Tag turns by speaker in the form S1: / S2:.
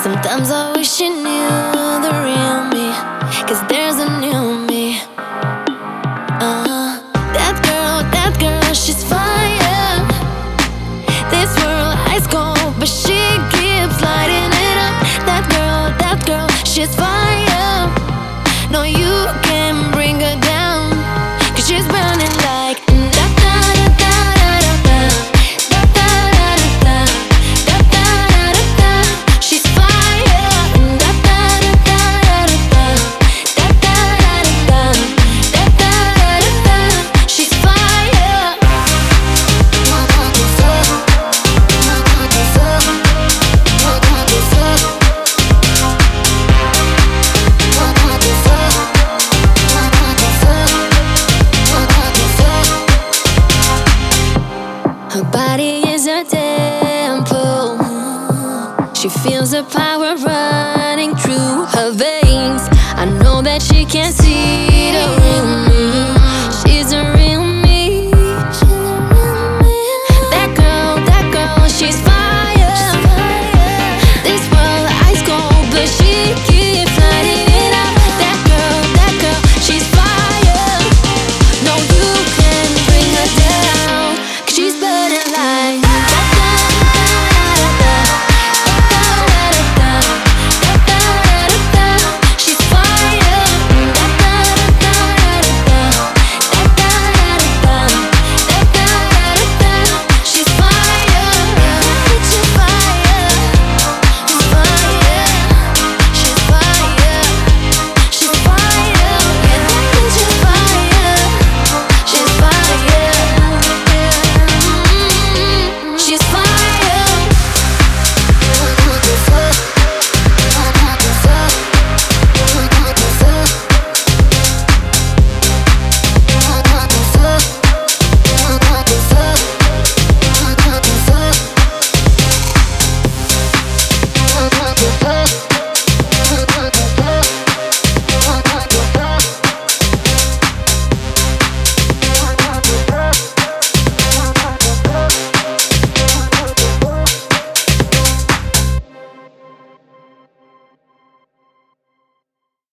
S1: Sometimes I wish you knew the real me, 'cause there's a new me. That girl, she's fire. This world ice cold, but she keeps lighting it up. That girl, she's fire. No, you can't bring her down, 'cause she's burning like she's fire. She's fire. Her body is a temple. She feels the power running through her veins. I know that she can't see